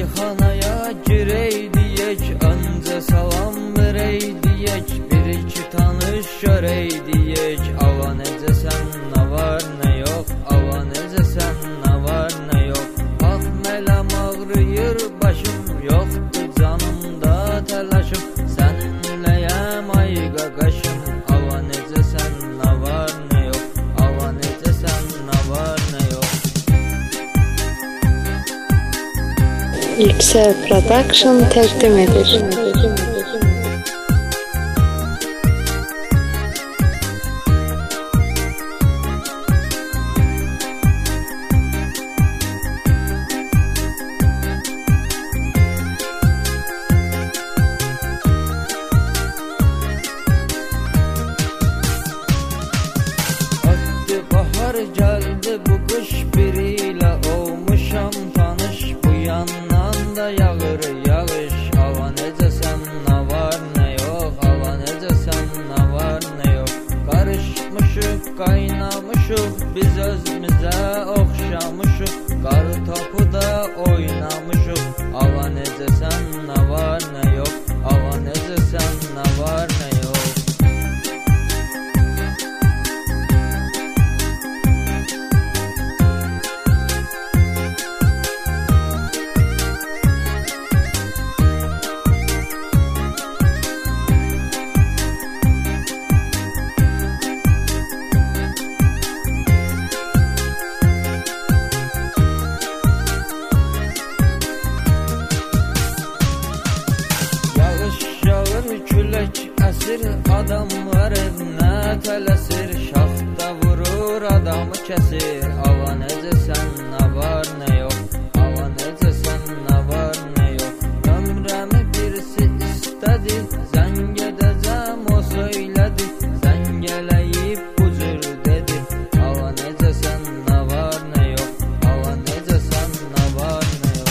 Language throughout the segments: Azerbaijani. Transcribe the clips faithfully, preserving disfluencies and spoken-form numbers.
meyxanaya girey diyək, öncə salam verey diyək, bir iki tanış görey diyək. Ava necəsən, nə var nə yox, ava necəsən, nə var nə yox. Bax mələm ağrıyır başım, yoxdur canımda təlaşım, səninləyəm ay qaqaşım. Ava necəsən, nə var nə yox, ava necəsən, nə var nə yox. Yüksel Production təqdim edir. Attı bahar gəldi bu qış, biriyle olmuşam tanış, bu yandan da yağır yağış. Ava necəsən, nə var nə yox, ava necəsən, nə var nə yox. Qarışmışıq, qaynamışıq, biz özümüzə oxşamışıq, qar topu da oynamışıq. Ava necəsən, nə var nə yox, ava necəsən, nə var nə yox. Yağış yağır, külək əsir, adamlar evinə tələsir, şaxta vurur, adamı kəsir. Ava necəsən, nə var nə yox, ava necəsən, nə var nə yox. Ömrəmi birisi istədi, zəng edəcəm o söylədi, zəng eləyib bu cür dedi. Ava necəsən, nə var nə yox, ava necəsən, nə var nə yox.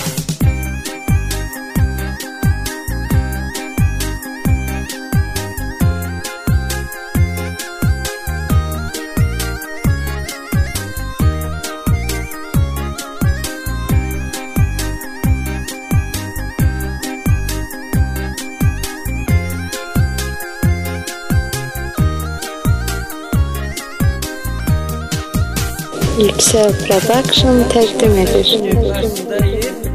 Yüksel Production təqdim edir. Bəstəyir